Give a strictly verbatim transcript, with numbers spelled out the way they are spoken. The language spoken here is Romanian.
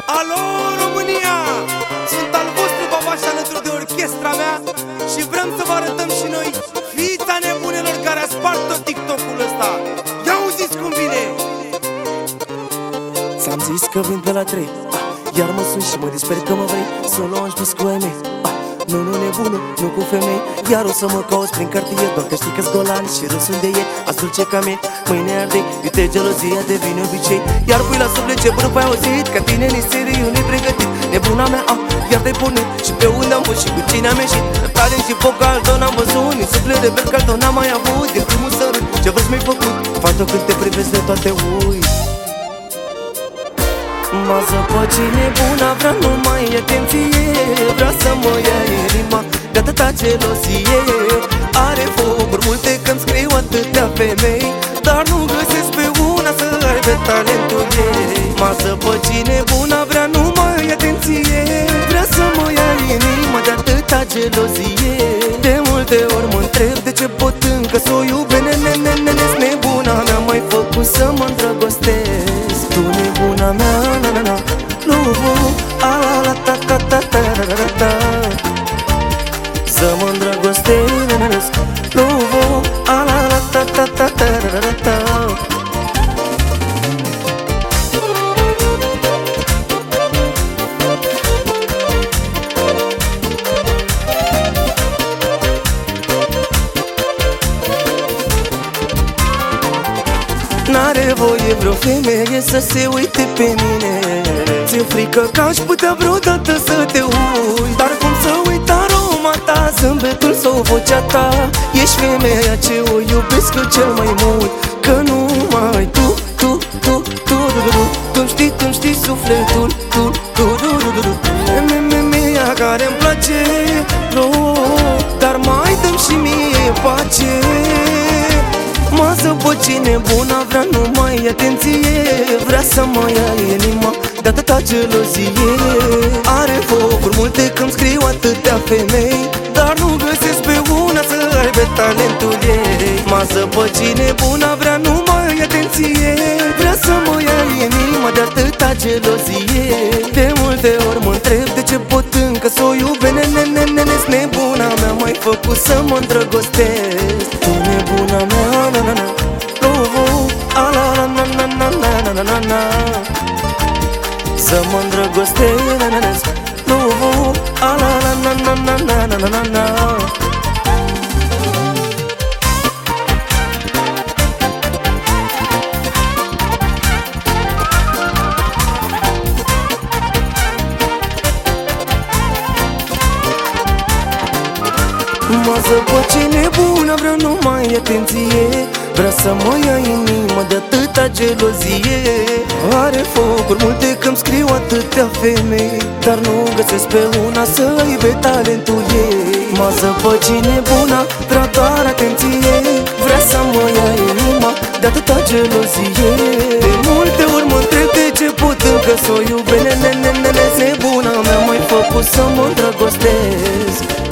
Alo, România! Sunt al vostru Baba și alături de orchestra mea și vrem să vă arătăm și noi fița nebunelor care a spart tot TikTok-ul ăsta. Ia auziți cum vine! Ți-am zis că vin pe la trei, ah, iar mă sun și mă disper că mă vrei să o luăm cu ai mei, ah, nu, nu nebună, nu cu femei. Iar o să mă cauți prin cartier, doar că știi că-s golan și râsul de ieri. Azi dulce ca mie, mâine ardei, uite gelozia devine obicei. Iar pui la suflet ce bără, ai auzit, ca tine ni seriu, nu-i pregătit. Nebuna mea, ah, iar te-ai pornit și pe unde am fost și cu cine am ieșit. Talent și vocal, tot n-am văzut, nici suflet de bercal, tot n-am mai avut. Din primul sărut, ce vreți mi-ai făcut, fată când te privesc de toate ui. M-a zăpăcit nebuna, vrea numai atenție, vrea să mă ia inima de atâta gelozie. Are focuri multe când scriu atâtea femei, dar nu găsesc pe una să aibă talentul ei. M-a zăpăcit nebuna, vrea numai atenție, vrea să mă ia inima de atâta gelozie. De multe ori mă întreb de ce pot încă să o iubesc. Nebuna mea m-ai făcut să mă îndrăgostesc. Tu nebuna mea, na na na, nu, a la la ta ta ta ta ra ra ta. Să mă îndrăgostesc, nu, a la la ta ta ta ta ra ra ta. N-are voie vreo femeie să se uite pe mine. Ți-e frică că aș putea vreodată să te uit, dar cum să uit aroma ta, zâmbetul sau vocea ta. Ești femeia ce o iubesc eu cel mai mult, că numai tu, tu, tu, tu, tu, tu, tu-mi știi, tu-mi știi sufletul, tu, tu, tu, tu, tu, tu. Femeia care-mi place, dar mai dă-mi și mie pace. M-a zăpăcit nebuna, vrea numai atenție, vrea să mă ia inima de atâta gelozie. Are focuri multe când scriu atâtea femei, dar nu găsesc pe una să aibă talentul ei. M-a zăpăcit nebuna, vrea numai atenție, vrea să mă ia inima de atâta gelozie. De multe ori mă întreb de ce pot încă să o iubesc. Nebuna mea m-ai făcut să mă îndrăgostesc. Tu nebuna mea, na na na, nu, a la la na na na na na na na. Să mă îndrăgostesc, nu, a la la na na na na na na na. M-a zăpăcit nebuna, vrea numai atenție, vrea să mă ia inima de atâta gelozie. Are focuri multe când scriu atâtea femei, dar nu găsesc pe una să aibă talentul ei. M-a zăpăcit nebuna, vrea doar atenție, vrea să mă ia inima de atâta gelozie. De multe ori mă întreb de ce pot încă să o iubesc. Nebuna mea m-ai făcut să mă îndrăgostesc.